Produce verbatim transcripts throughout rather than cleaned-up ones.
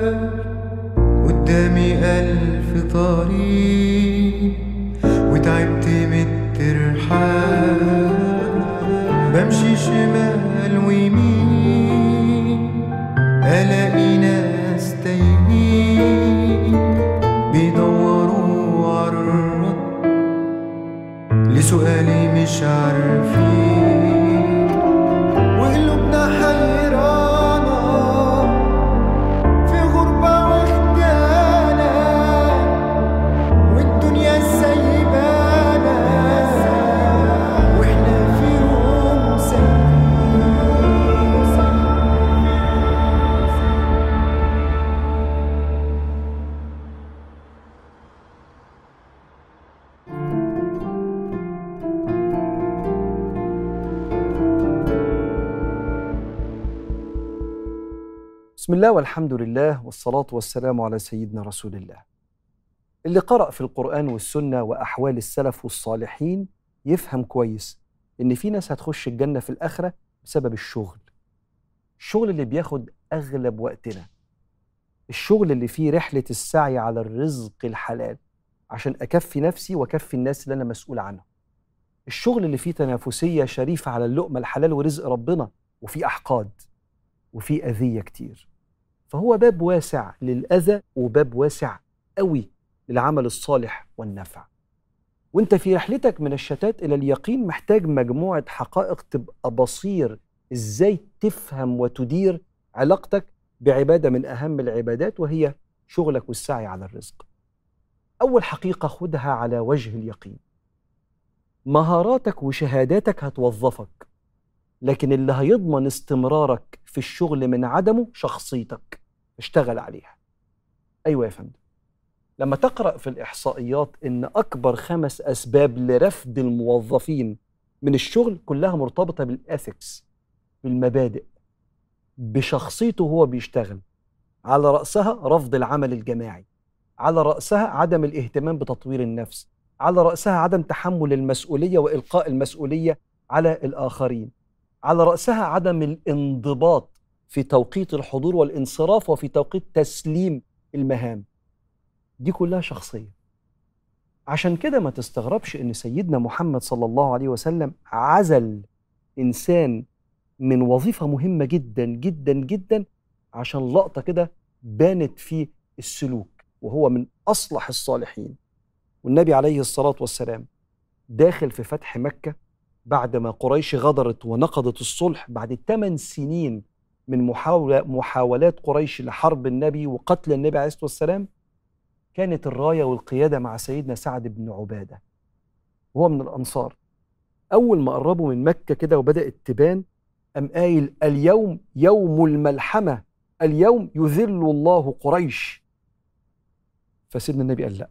قدامي ألف طريق وتعبت من الترحال، بمشي شمال ويمين ألاقي ناس تايهين بيدوروا عالرد لسؤالي مش عارفين، وقلوبنا حيرانة في غربة واخدانا والدنيا سايبانا واحنا في يوم بسم الله والحمد لله والصلاة والسلام على سيدنا رسول الله. اللي قرأ في القرآن والسنة وأحوال السلف والصالحين يفهم كويس إن في ناس هتخش الجنة في الآخرة بسبب الشغل. الشغل اللي بياخد أغلب وقتنا، الشغل اللي فيه رحلة السعي على الرزق الحلال عشان أكفي نفسي وأكفي الناس اللي أنا مسؤول عنهم. الشغل اللي فيه تنافسية شريفة على اللقمة الحلال ورزق ربنا، وفيه أحقاد وفيه أذية كتير. فهو باب واسع للأذى وباب واسع قوي للعمل الصالح والنفع. وانت في رحلتك من الشتات إلى اليقين محتاج مجموعة حقائق تبقى بصير ازاي تفهم وتدير علاقتك بعبادة من أهم العبادات، وهي شغلك والسعي على الرزق. أول حقيقة خدها على وجه اليقين: مهاراتك وشهاداتك هتوظفك، لكن اللي هيضمن استمرارك في الشغل من عدمه شخصيتك. اشتغل عليها. أيوة يا فندم، لما تقرأ في الإحصائيات إن أكبر خمس أسباب لرفض الموظفين من الشغل كلها مرتبطة بالإثكس، بالمبادئ، بشخصيته هو بيشتغل. على رأسها رفض العمل الجماعي، على رأسها عدم الاهتمام بتطوير النفس، على رأسها عدم تحمل المسؤولية وإلقاء المسؤولية على الآخرين، على رأسها عدم الانضباط في توقيت الحضور والانصراف وفي توقيت تسليم المهام. دي كلها شخصية. عشان كده ما تستغربش إن سيدنا محمد صلى الله عليه وسلم عزل إنسان من وظيفة مهمة جدا جدا جدا عشان لقطة كده بانت في السلوك، وهو من أصلح الصالحين. والنبي عليه الصلاة والسلام داخل في فتح مكة بعد ما قريش غدرت ونقضت الصلح بعد ثمان سنين من محاولة محاولات قريش لحرب النبي وقتل النبي عليه الصلاة والسلام. كانت الراية والقيادة مع سيدنا سعد بن عبادة، وهو من الأنصار. أول ما قربوا من مكة كده وبدأت تبان، أم قايل: اليوم يوم الملحمة، اليوم يذل الله قريش. فسيدنا النبي قال: لا،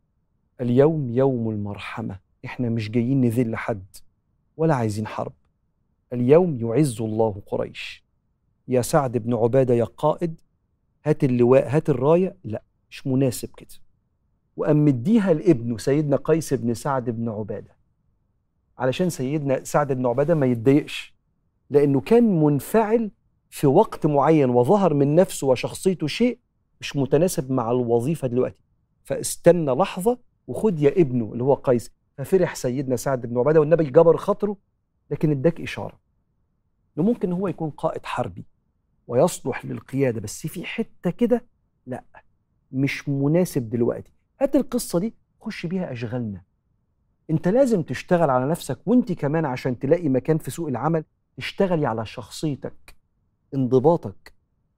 اليوم يوم المرحمة، إحنا مش جايين نذل حد ولا عايزين حرب، اليوم يعز الله قريش. يا سعد بن عبادة يا قائد، هات اللواء، هات الراية. لا، مش مناسب كده. وأم مديها لابنه سيدنا قيس بن سعد بن عبادة، علشان سيدنا سعد بن عبادة ما يتضايقش، لأنه كان منفعل في وقت معين وظهر من نفسه وشخصيته شيء مش متناسب مع الوظيفة دلوقتي، فاستنى لحظة وخد يا ابنه اللي هو قيس. ففرح سيدنا سعد بن عبادة والنبي جبر خاطره، لكن اداك إشارة إنه ممكن هو يكون قائد حربي ويصلح للقيادة، بس في حتة كده لا، مش مناسب دلوقتي. هات القصة دي خش بيها أشغالنا. انت لازم تشتغل على نفسك، وانت كمان عشان تلاقي مكان في سوق العمل تشتغلي على شخصيتك، انضباطك،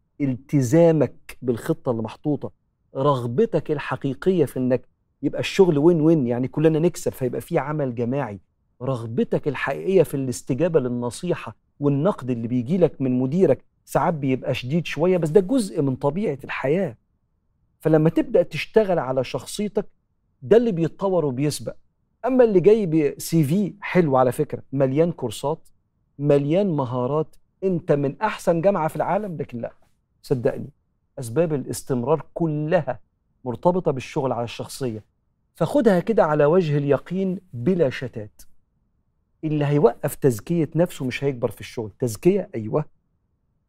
التزامك بالخطة اللي محطوطة، رغبتك الحقيقية في انك يبقى الشغل وين وين، يعني كلنا نكسب فيبقى فيه عمل جماعي، رغبتك الحقيقية في الاستجابة للنصيحة والنقد اللي بيجي لك من مديرك. ساعات بيبقى شديد شوية بس ده جزء من طبيعة الحياة. فلما تبدأ تشتغل على شخصيتك ده اللي بيتطور وبيسبق. أما اللي جاي بسي في حلو على فكرة، مليان كورسات، مليان مهارات، انت من أحسن جامعة في العالم، لكن لا، صدقني أسباب الاستمرار كلها مرتبطة بالشغل على الشخصية. فخدها كده على وجه اليقين بلا شتات. اللي هيوقف تزكية نفسه مش هيكبر في الشغل. تزكية أيوة،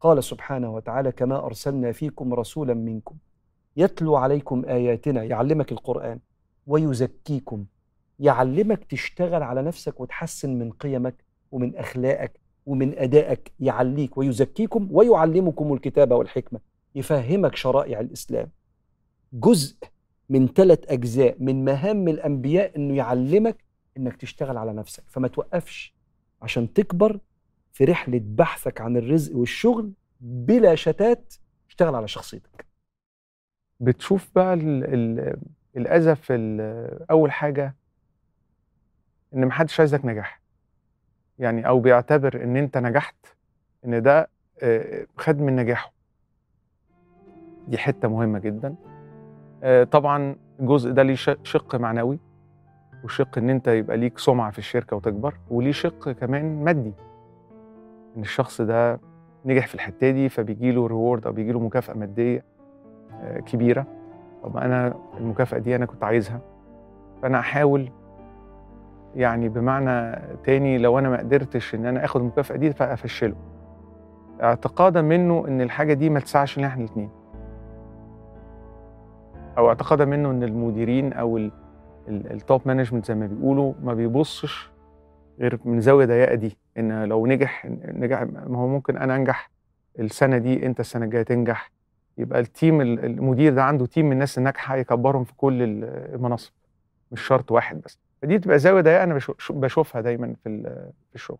قال سبحانه وتعالى كما أرسلنا فيكم رسولا منكم يتلو عليكم آياتنا، يعلمك القرآن، ويزكيكم، يعلمك تشتغل على نفسك وتحسن من قيمك ومن أخلاقك ومن أدائك، يعليك ويزكيكم ويعلمكم الكتاب والحكمة، يفهمك شرائع الإسلام. جزء من ثلاث أجزاء من مهام الأنبياء إنه يعلمك إنك تشتغل على نفسك، فما توقفش عشان تكبر في رحلة بحثك عن الرزق والشغل بلا شتات. اشتغل على شخصيتك. بتشوف بقى ال ال الأذى في ال- أول حاجة إن محدش عايزك نجاح، يعني أو بيعتبر إن أنت نجحت إن ده آه، خد من نجاحه. دي حتة مهمة جدا. آه، طبعا الجزء ده ليه ش- شق معنوي، وشق إن أنت يبقى ليك سمعة في الشركة وتكبر، وليه شق كمان مادي، إن الشخص ده نجح في الحتة دي فبيجيله ريورد أو بيجيله مكافأة مادية آه، كبيرة. طب أنا المكافأة دي أنا كنت عايزها، فأنا أحاول يعني بمعنى تاني لو أنا ما قدرتش إن أنا آخد المكافأة دي فأفشله، اعتقادا منه إن الحاجة دي ما تسعش لنا إحنا الاتنين، أو اعتقادا منه إن المديرين أو التوب مانجمنت زي ما بيقولوا ما بيبصش غير من زاوية ضيقة دي، إن لو نجح نجح ما هو ممكن أنا أنجح السنة دي أنت السنة الجاية تنجح، يبقى التيم المدير ده عنده تيم من الناس الناجحة يكبرهم في كل المناصب، مش شرط واحد بس. فدي بتبقى زاوية ضيقة أنا بشوفها دايما في في الشغل.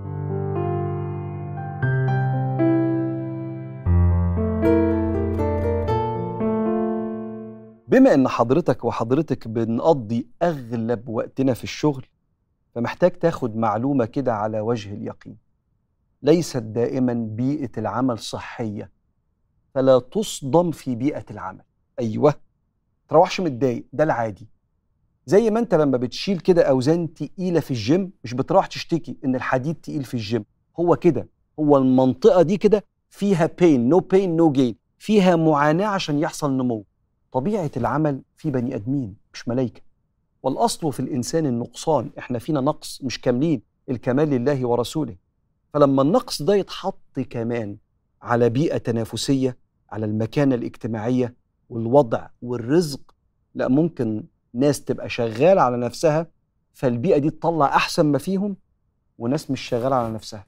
بما ان حضرتك وحضرتك بنقضي اغلب وقتنا في الشغل، فمحتاج تاخد معلومة كده على وجه اليقين. ليست دائما بيئة العمل صحية، فلا تصدم في بيئة العمل. ايوه، تروحش متضايق، ده العادي. زي ما انت لما بتشيل كده اوزان تقيلة في الجيم مش بتروح تشتكي ان الحديد تقيل في الجيم، هو كده، هو المنطقة دي كده فيها pain no pain no gain، فيها معاناة عشان يحصل نمو. طبيعة العمل في بني ادمين مش ملايكة، والاصل في الانسان النقصان، احنا فينا نقص مش كاملين، الكمال لله ورسوله. فلما النقص ده يتحط كمان على بيئة تنافسية، على المكانة الاجتماعية والوضع والرزق، لا ممكن ناس تبقى شغالة على نفسها فالبيئة دي تطلع أحسن ما فيهم، وناس مش شغالة على نفسها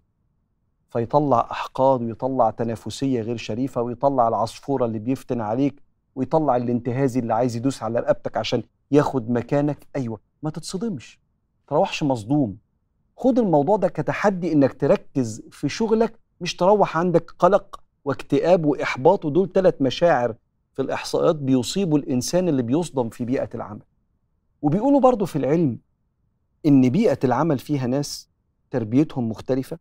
فيطلع أحقاد ويطلع تنافسية غير شريفة، ويطلع العصفورة اللي بيفتن عليك، ويطلع الانتهازي اللي عايز يدوس على رقبتك عشان ياخد مكانك. أيوة، ما تتصدمش، تروحش مصدوم. خد الموضوع ده كتحدي انك تركز في شغلك، مش تروح عندك قلق واكتئاب وإحباط، ودول ثلاث مشاعر في الإحصائيات بيصيبوا الإنسان اللي بيصدم في بيئة العمل. وبيقولوا برضو في العلم إن بيئة العمل فيها ناس تربيتهم مختلفة،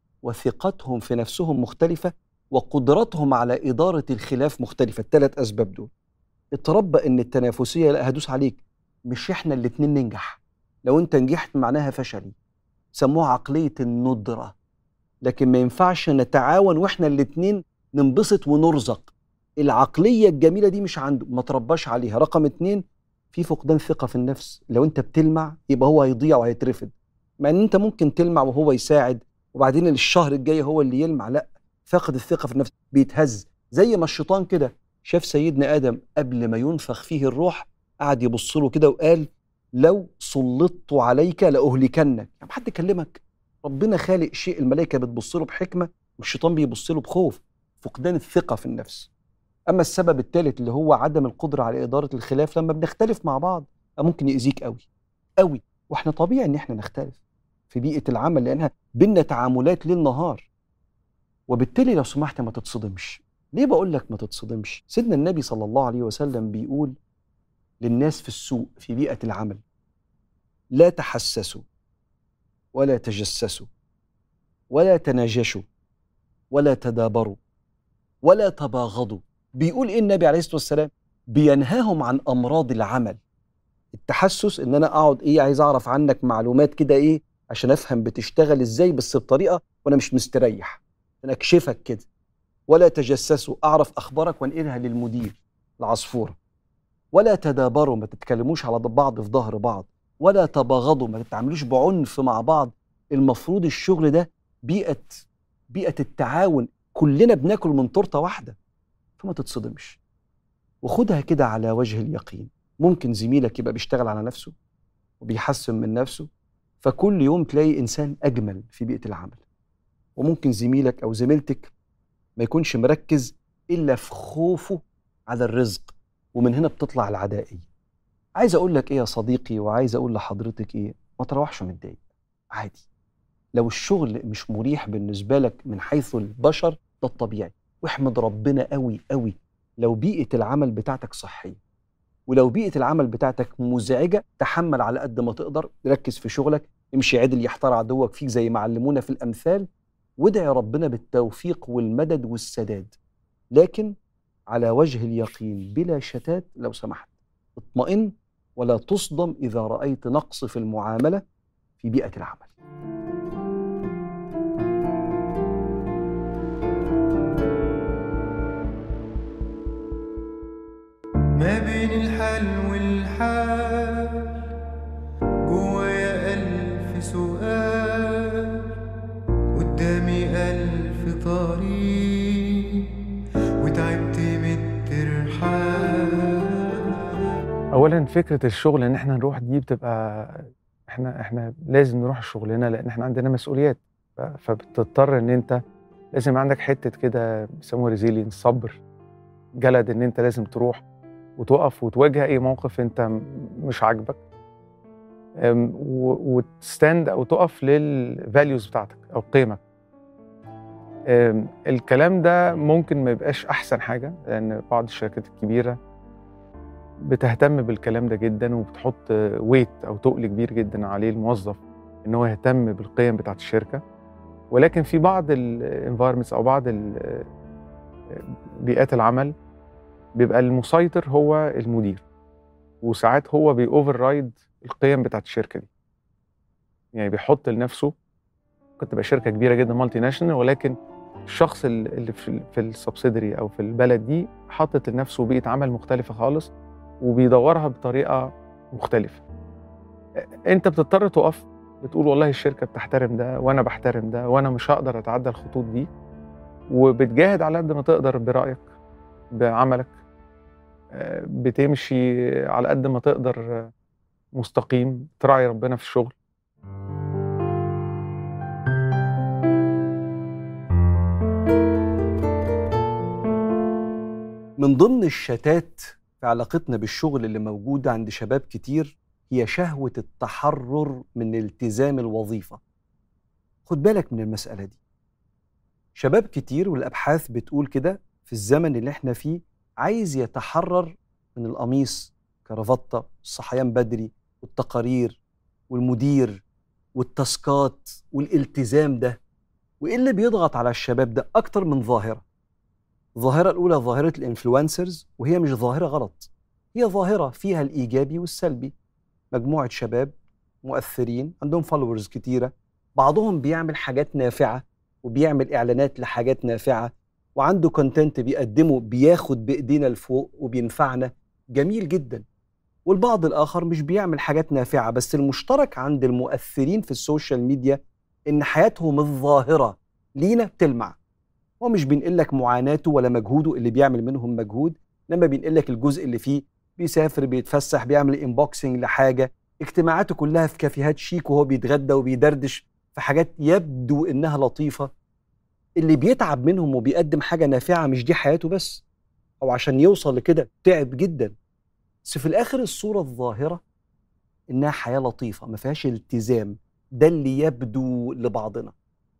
وثقتهم في نفسهم مختلفة، وقدرتهم على إدارة الخلاف مختلفة. الثلاث أسباب دول اتربى إن التنافسية لا هدوس عليك، مش إحنا الاتنين ننجح، لو أنت نجحت معناها فشلي، سموها عقلية الندرة. لكن ما ينفعش نتعاون وإحنا الاتنين ننبسط ونرزق. العقلية الجميلة دي مش عنده، ما ترباش عليها. رقم اتنين، في فقدان ثقة في النفس. لو انت بتلمع يبقى هو هيضيع وهيترفد، مع ان انت ممكن تلمع وهو يساعد، وبعدين الشهر الجاي هو اللي يلمع. لا، فقد الثقة في النفس بيتهز. زي ما الشيطان كده شاف سيدنا آدم قبل ما ينفخ فيه الروح، قعد يبص له كده وقال لو سلطت عليك لأهلكنك. يعني حد كلمك؟ ربنا خالق شيء الملائكة بتبص له بحكمة والشيطان بيبص له بخوف. فقدان الثقة في النفس. أما السبب الثالث اللي هو عدم القدرة على إدارة الخلاف، لما بنختلف مع بعض ممكن يأذيك قوي قوي، واحنا طبيعي ان احنا نختلف في بيئة العمل لأنها بينا تعاملات ليل نهار. وبالتالي لو سمحت ما تتصدمش. ليه بقول لك ما تتصدمش؟ سيدنا النبي صلى الله عليه وسلم بيقول للناس في السوق في بيئة العمل: لا تحسسوا ولا تجسسوا ولا تناجشوا ولا تدابروا ولا تباغضوا. بيقول ايه النبي عليه الصلاة والسلام؟ بينهاهم عن أمراض العمل. التحسس ان انا اقعد ايه عايز اعرف عنك معلومات كده ايه عشان افهم بتشتغل ازاي، بس بطريقة وانا مش مستريح، انا اكشفك كده. ولا تجسسوا، اعرف اخبارك وانقلها للمدير العصفورة. ولا تدابروا، ما تتكلموش على بعض في ظهر بعض. ولا تباغضوا، ما تتعاملوش بعنف مع بعض. المفروض الشغل ده بيئة بيئة التعاون، كلنا بناكل من تورته واحده، فما تتصدمش وخدها كده على وجه اليقين. ممكن زميلك يبقى بيشتغل على نفسه وبيحسن من نفسه، فكل يوم تلاقي إنسان أجمل في بيئة العمل، وممكن زميلك أو زميلتك ما يكونش مركز إلا في خوفه على الرزق، ومن هنا بتطلع العدائية. عايز أقول لك إيه يا صديقي، وعايز أقول لحضرتك إيه، ما تروحش متضايق، عادي. لو الشغل مش مريح بالنسبة لك من حيث البشر ده الطبيعي، واحمد ربنا قوي قوي لو بيئة العمل بتاعتك صحية. ولو بيئة العمل بتاعتك مزعجة تحمل على قد ما تقدر، ركز في شغلك، امشي عدل يحتار عدوك فيك زي ما علمونا في الأمثال، وادعي ربنا بالتوفيق والمدد والسداد، لكن على وجه اليقين بلا شتات لو سمحت. اطمئن ولا تصدم إذا رأيت نقص في المعاملة في بيئة العمل. ما بين الحال والحال جوايا ألف سؤال، قدامي ألف طريق وتعبت من الترحال. اولا فكره الشغل ان احنا نروح دي بتبقى احنا احنا لازم نروح شغلنا لان احنا عندنا مسؤوليات، ف- فبتضطر ان انت لازم عندك حته كده بيسموها ريزيلينس، صبر، جلد، ان انت لازم تروح وتقف وتواجه اي موقف انت م- مش عاجبك، أم، و- وتستند او تقف للفاليوز بتاعتك او قيمك. أم، الكلام ده ممكن ما يبقاش احسن حاجه لان بعض الشركات الكبيره بتهتم بالكلام ده جدا وبتحط ويت او تقل كبير جدا عليه الموظف ان هو يهتم بالقيم بتاعت الشركه، ولكن في بعض الانفايرمنتس او بعض ال- بيئات العمل بيبقى المسيطر هو المدير، وساعات هو بيوفر رايد القيم بتاعت الشركه دي، يعني بيحط لنفسه. كنت تبقى شركه كبيره جدا مالتي ناشونال، ولكن الشخص اللي في في السبسيدري او في البلد دي حاطط لنفسه بيئه عمل مختلفه خالص وبيدورها بطريقه مختلفه. انت بتضطر تقف، بتقول والله الشركه بتحترم ده وانا بحترم ده وانا مش هقدر اتعدى الخطوط دي، وبتجاهد على قد ما تقدر برايك بعملك، آه، بتمشي على قد ما تقدر آه، مستقيم، تراعي ربنا في الشغل. من ضمن الشتات في علاقتنا بالشغل اللي موجودة عند شباب كتير هي شهوة التحرر من التزام الوظيفة. خد بالك من المسألة دي. شباب كتير والأبحاث بتقول كده في الزمن اللي احنا فيه عايز يتحرر من القميص، كرافتة، الصحيان بدري، والتقارير، والمدير، والتاسكات، والالتزام ده. وإيه اللي بيضغط على الشباب ده أكتر من ظاهرة؟ الظاهرة الأولى ظاهرة الإنفلونسرز، وهي مش ظاهرة غلط، هي ظاهرة فيها الإيجابي والسلبي. مجموعة شباب مؤثرين عندهم فولورز كتيرة، بعضهم بيعمل حاجات نافعة وبيعمل إعلانات لحاجات نافعة وعنده كونتنت بيقدمه بياخد بإيدينا لفوق وبينفعنا، جميل جدا. والبعض الآخر مش بيعمل حاجات نافعة، بس المشترك عند المؤثرين في السوشيال ميديا إن حياتهم الظاهرة لينا بتلمع. هو مش بينقلك معاناته ولا مجهوده اللي بيعمل منهم مجهود، لما بينقلك الجزء اللي فيه بيسافر، بيتفسح، بيعمل انبوكسنج لحاجة، اجتماعاته كلها في كافيهات شيك وهو بيتغدى وبيدردش في حاجات يبدو إنها لطيفة. اللي بيتعب منهم وبيقدم حاجة نافعة مش دي حياته بس، أو عشان يوصل لكده تعب جدا، بس في الآخر الصورة الظاهرة إنها حياة لطيفة ما فيهاش التزام. ده اللي يبدو لبعضنا.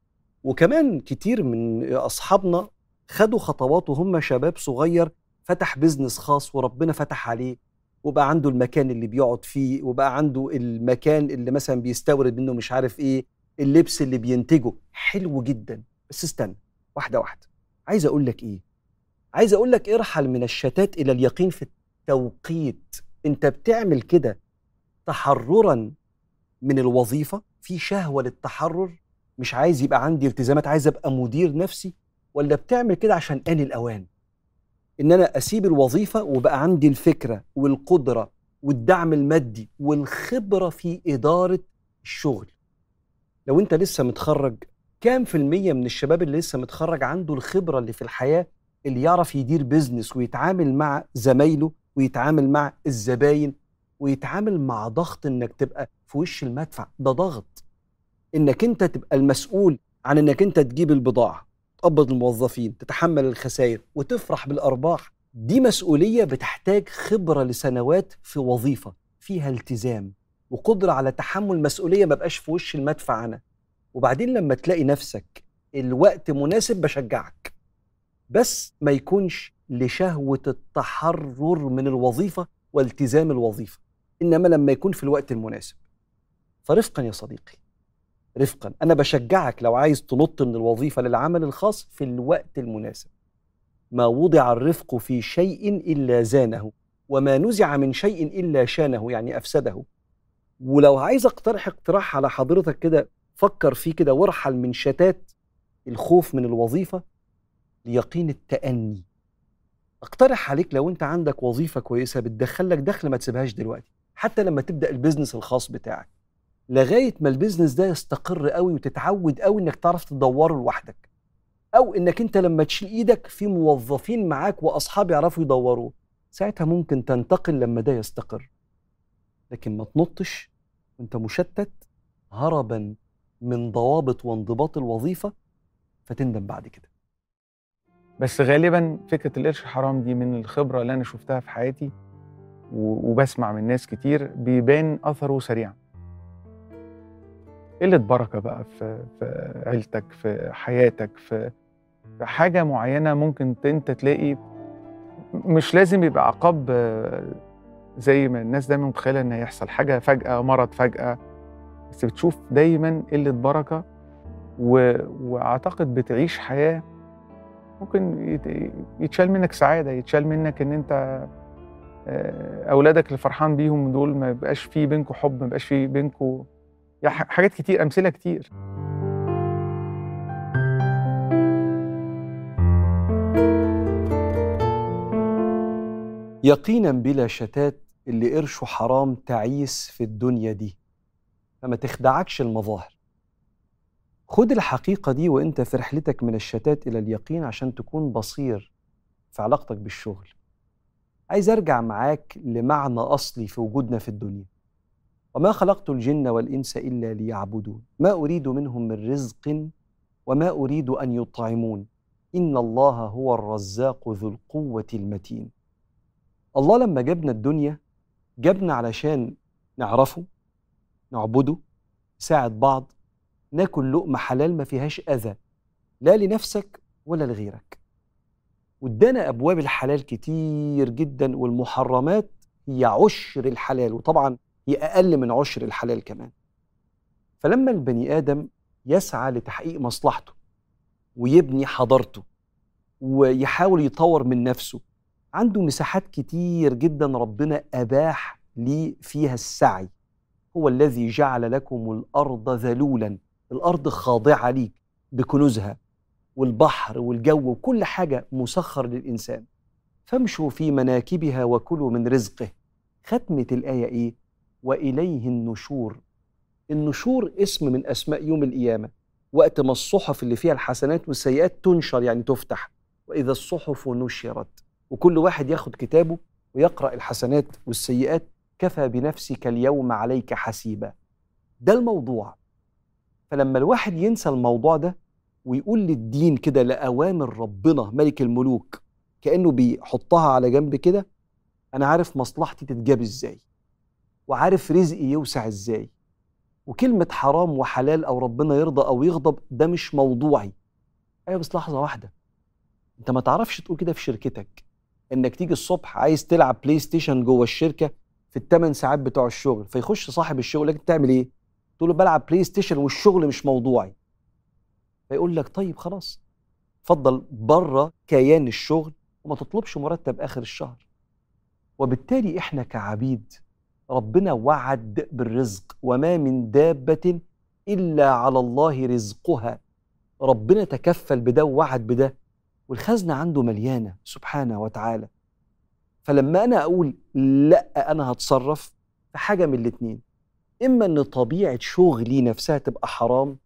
وكمان كتير من أصحابنا خدوا خطوات وهم شباب صغير، فتح بيزنس خاص وربنا فتح عليه وبقى عنده المكان اللي بيقعد فيه، وبقى عنده المكان اللي مثلا بيستورد منه مش عارف ايه، اللبس اللي بينتجه حلو جدا. بس استنى واحدة واحدة. عايز اقول لك ايه؟ عايز اقول لك ارحل من الشتات الى اليقين في التوقيت. انت بتعمل كده تحررا من الوظيفة، في شهوة للتحرر، مش عايز يبقى عندي التزامات، عايز ابقى مدير نفسي، ولا بتعمل كده عشان آن الأوان ان انا اسيب الوظيفة وبقى عندي الفكرة والقدرة والدعم المادي والخبرة في إدارة الشغل؟ لو انت لسه متخرج كام في المية من الشباب اللي لسه متخرج عنده الخبرة اللي في الحياة، اللي يعرف يدير بيزنس ويتعامل مع زمايله ويتعامل مع الزباين ويتعامل مع ضغط انك تبقى في وش المدفع؟ ده ضغط انك انت تبقى المسؤول عن انك انت تجيب البضاعة، تقبض الموظفين، تتحمل الخسائر وتفرح بالأرباح. دي مسؤولية بتحتاج خبرة لسنوات في وظيفة فيها التزام وقدرة على تحمل مسؤولية، ما بقاش في وش المدفع أنا. وبعدين لما تلاقي نفسك الوقت مناسب بشجعك، بس ما يكونش لشهوة التحرر من الوظيفة والتزام الوظيفة، إنما لما يكون في الوقت المناسب. فرفقا يا صديقي، رفقا، أنا بشجعك لو عايز تنط من الوظيفة للعمل الخاص في الوقت المناسب. ما وضع الرفق في شيء إلا زانه، وما نزع من شيء إلا شانه، يعني أفسده. ولو عايز اقترح اقتراح على حضرتك كده، فكر فيه كده وارحل من شتات الخوف من الوظيفة ليقين التأني. اقترح عليك لو انت عندك وظيفة كويسة بتدخلك دخل، ما تسيبهاش دلوقتي، حتى لما تبدأ البيزنس الخاص بتاعك، لغاية ما البيزنس ده يستقر قوي وتتعود قوي انك تعرف تدوره لوحدك، او انك انت لما تشيل ايدك في موظفين معاك واصحاب يعرفوا يدوروه، ساعتها ممكن تنتقل لما ده يستقر. لكن ما تنطش وانت مشتت هربا من ضوابط وانضباط الوظيفة فتندم بعد كده. بس غالبا فكرة القرش حرام دي من الخبرة اللي أنا شفتها في حياتي وبسمع من ناس كتير بيبان أثره سريعا. قلة بركة بقى في, في عيلتك، في حياتك، في, في حاجة معينة ممكن انت تلاقي. مش لازم يبقى عقاب زي ما الناس دايما متخيلة ان هيحصل حاجة فجأة، مرض فجأة، بس بتشوف دايما قلة بركة. و... واعتقد بتعيش حياة ممكن يتشال منك سعادة، يتشال منك ان انت اولادك اللي فرحان بيهم دول ما يبقاش فيه بينكم حب، ما يبقاش فيه بينكم يعني حاجات كتير، امثلة كتير. يقينا بلا شتات اللي قرشه حرام تعيس في الدنيا دي، فما تخدعكش المظاهر. خد الحقيقة دي وانت في رحلتك من الشتات إلى اليقين عشان تكون بصير في علاقتك بالشغل. عايز أرجع معاك لمعنى أصلي في وجودنا في الدنيا. وما خلقت الجن والإنس إلا ليعبدون ما أريد منهم من رزق وما أريد أن يطعمون إن الله هو الرزاق ذو القوة المتين. الله لما جابنا الدنيا جابنا علشان نعرفه، نعبده، نساعد بعض، ناكل لقمة حلال ما فيهاش أذى لا لنفسك ولا لغيرك. وادانا أبواب الحلال كتير جدا، والمحرمات هي عشر الحلال، وطبعا هي أقل من عشر الحلال كمان. فلما البني آدم يسعى لتحقيق مصلحته ويبني حضارته ويحاول يطور من نفسه، عنده مساحات كتير جدا ربنا أباح لي فيها السعي. هو الذي جعل لكم الأرض ذلولا، الأرض خاضعة ليك بكنوزها، والبحر والجو وكل حاجة مسخر للإنسان. فامشوا في مناكبها وكلوا من رزقه. ختمة الآية إيه؟ وإليه النشور. النشور اسم من أسماء يوم القيامة، وقت ما الصحف اللي فيها الحسنات والسيئات تنشر، يعني تفتح، وإذا الصحف نشرت، وكل واحد ياخد كتابه ويقرأ الحسنات والسيئات. كفى بنفسك اليوم عليك حسيبا. ده الموضوع. فلما الواحد ينسى الموضوع ده ويقول للدين كده لأوامر ربنا ملك الملوك كأنه بيحطها على جنب كده، أنا عارف مصلحتي تتجاب إزاي، وعارف رزقي يوسع إزاي، وكلمة حرام وحلال أو ربنا يرضى أو يغضب ده مش موضوعي. أيوة بس لحظة واحدة، أنت ما تعرفش تقول كده في شركتك، إنك تيجي الصبح عايز تلعب بلاي ستيشن جوه الشركة في الثمان ساعات بتوع الشغل، فيخش صاحب الشغل لك تعمل إيه؟ تقول له بلعب بلاي ستيشن والشغل مش موضوعي. فيقول لك طيب خلاص اتفضل بره كيان الشغل وما تطلبش مرتب آخر الشهر. وبالتالي إحنا كعبيد ربنا وعد بالرزق، وما من دابة إلا على الله رزقها. ربنا تكفل بده ووعد بده، والخزنة عنده مليانة سبحانه وتعالى. فلما أنا أقول لأ أنا هتصرف في حاجة من الاتنين، إما أن طبيعة شغلي نفسها تبقى حرام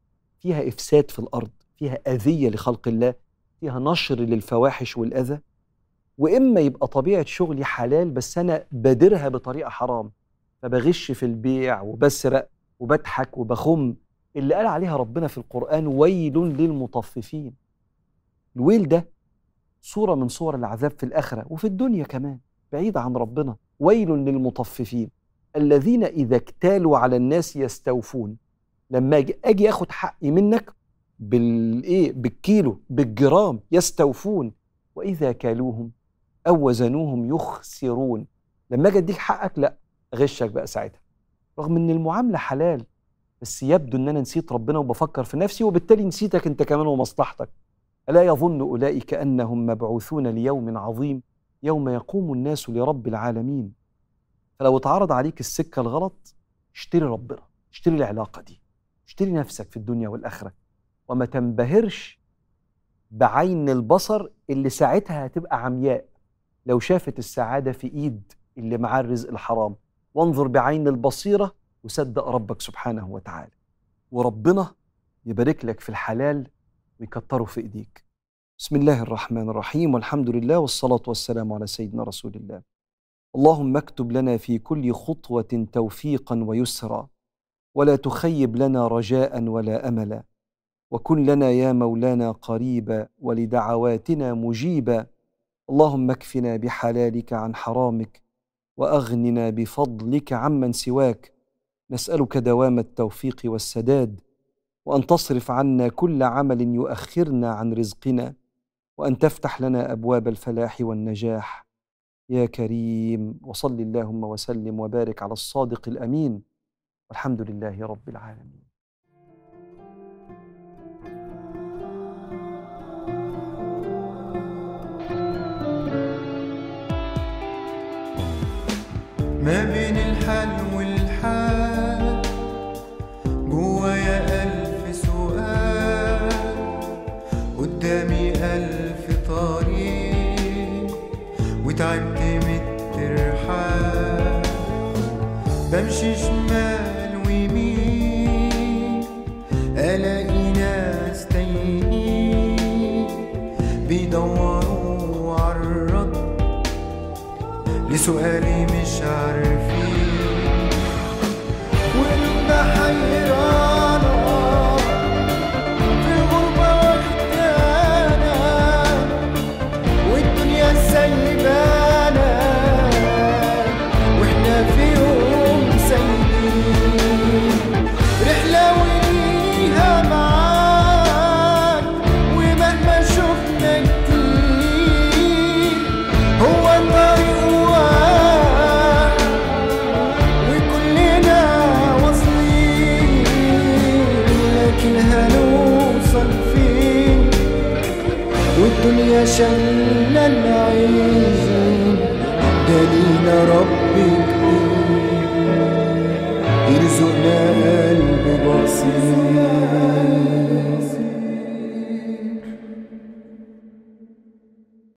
فيها إفساد في الأرض، فيها أذية لخلق الله، فيها نشر للفواحش والأذى، وإما يبقى طبيعة شغلي حلال بس أنا بادرها بطريقة حرام، فبغش في البيع وبسرق وبضحك وبخم، اللي قال عليها ربنا في القرآن ويل للمطففين. الويل ده صورة من صور العذاب في الآخرة وفي الدنيا كمان، بعيد عن ربنا. ويل للمطففين الذين إذا اكتالوا على الناس يستوفون. لما أجي, أجي أخد حقي منك بالإيه؟ بالكيلو بالجرام يستوفون، وإذا كالوهم أو وزنوهم يخسرون. لما أجي أديك حقك لا أغشك بقى ساعتها، رغم إن المعاملة حلال، بس يبدو إن أنا نسيت ربنا وبفكر في نفسي، وبالتالي نسيتك أنت كمان ومصلحتك. ألا يظن أولئك أنهم مبعوثون ليوم عظيم يوم يقوم الناس لرب العالمين. فلو اتعرض عليك السكة الغلط اشتري ربنا، اشتري العلاقة دي، اشتري نفسك في الدنيا والآخرة، وما تنبهرش بعين البصر اللي ساعتها هتبقى عمياء لو شافت السعادة في إيد اللي معاه الرزق الحرام. وانظر بعين البصيرة وصدق ربك سبحانه وتعالى، وربنا يبارك لك في الحلال ويكتره في إيديك. بسم الله الرحمن الرحيم، والحمد لله والصلاة والسلام على سيدنا رسول الله. اللهم اكتب لنا في كل خطوة توفيقا ويسرا، ولا تخيب لنا رجاء ولا أملا، وكن لنا يا مولانا قريبا ولدعواتنا مجيبا. اللهم اكفنا بحلالك عن حرامك، وأغننا بفضلك عمن سواك. نسألك دوام التوفيق والسداد، وأن تصرف عنا كل عمل يؤخرنا عن رزقنا، وأن تفتح لنا أبواب الفلاح والنجاح يا كريم. وصل اللهم وسلم وبارك على الصادق الأمين، والحمد لله رب العالمين. ما بين الحل والحال جوايا ألف سؤال، قدامي ألف طريق وتعبت من الترحال. بمشي شمال ويمين ألاقي ناس تايهين بيدوروا عالرد لسؤالي مش عارفين، وقلوبنا حيرانة في غربة وحدانة، والدنيا سايبانا واحنا في يوم سايبين. رحلة وليها معاك ومهما شفنا كتير، هو الطريق والدنيا شلنا العين، دلينا ربي